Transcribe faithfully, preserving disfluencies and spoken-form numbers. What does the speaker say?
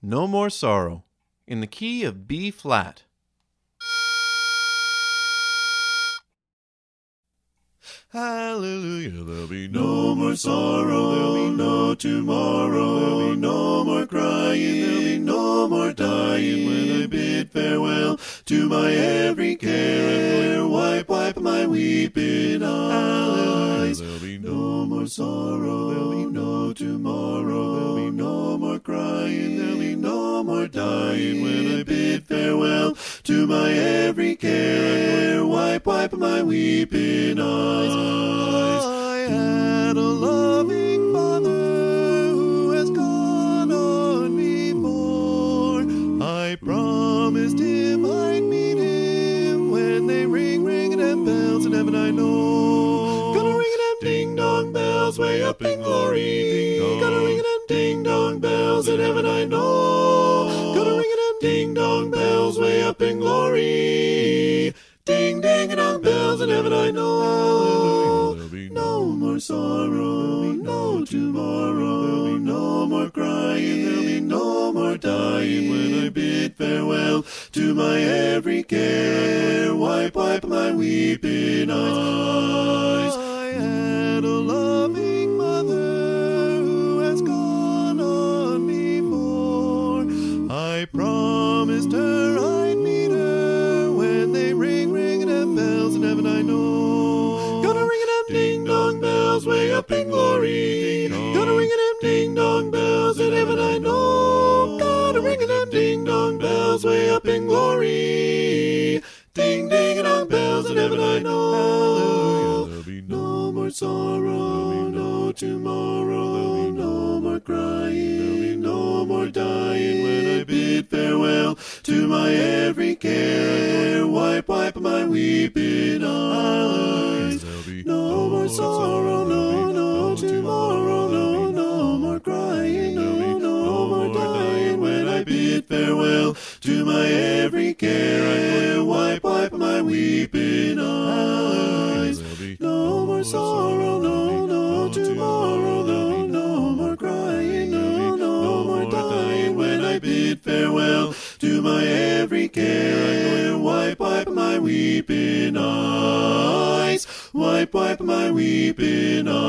No More Sorrow, in the key of B flat. Hallelujah, there'll be no more sorrow, there'll be no tomorrow, there'll be no more crying, there'll be no more dying when I bid farewell to my every care and wipe, wipe my weeping eyes. There'll be no more sorrow, there'll be no tomorrow, there'll be no more crying, there'll be no more dying when I bid farewell to my every care and wipe, wipe my weeping eyes. I had a loving father who has gone on before. I promised him I'd meet him when they ring, ring them bells in heaven. I know. Gonna ring them ding dong bells way up in glory. Ding dong. Gonna ring them ding dong bells in heaven. I know. Gonna ring them ding dong bells way up in glory. Ding ding dong bells in heaven. I know. There'll be no more sorrow, there'll be no tomorrow, there'll be no more crying, there'll be no more dying when I bid farewell to my every care, wipe, wipe my weeping eyes. I had a loving mother who has gone on before. I promised her I'd meet her when they ring, ring them bells in heaven. I know. Gonna ring them ding dong bells way up in glory. Gonna ring them ding dong bells in heaven. I know. Gonna ring them ding dong bells way up in glory. Ding ding dong bells in heaven. I know. There'll be no more sorrow, there'll be no tomorrow, there'll be no more crying, there'll be no more dying when I bid farewell to my every care, wipe, wipe my weeping eyes. There'll be no more sorrow, no, no tomorrow, no, no more crying, no, no more dying when I bid farewell to my every care, wipe, wipe my weeping eyes. No more sorrow, no, no tomorrow, no, no more crying, no, no more dying when I bid farewell to my every care, wipe, wipe my weeping eyes, wipe, wipe my weeping eyes.